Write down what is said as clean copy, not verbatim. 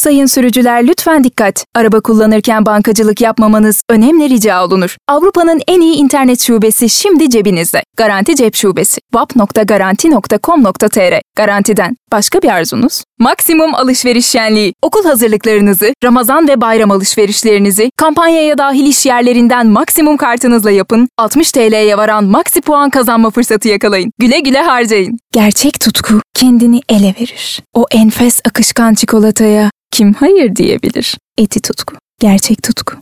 Sayın sürücüler lütfen dikkat. Araba kullanırken bankacılık yapmamanız önemli rica olunur. Avrupa'nın en iyi internet şubesi şimdi cebinizde. Garanti Cep Şubesi. wap.garanti.com.tr. Garantiden başka bir arzunuz? Maksimum alışveriş şenliği. Okul hazırlıklarınızı, Ramazan ve bayram alışverişlerinizi kampanyaya dahil iş yerlerinden maksimum kartınızla yapın. 60 TL'ye varan maksi puan kazanma fırsatı yakalayın. Güle güle harcayın. Gerçek tutku kendini ele verir. O enfes akışkan çikolataya kim hayır diyebilir? Eti Tutku. Gerçek tutku.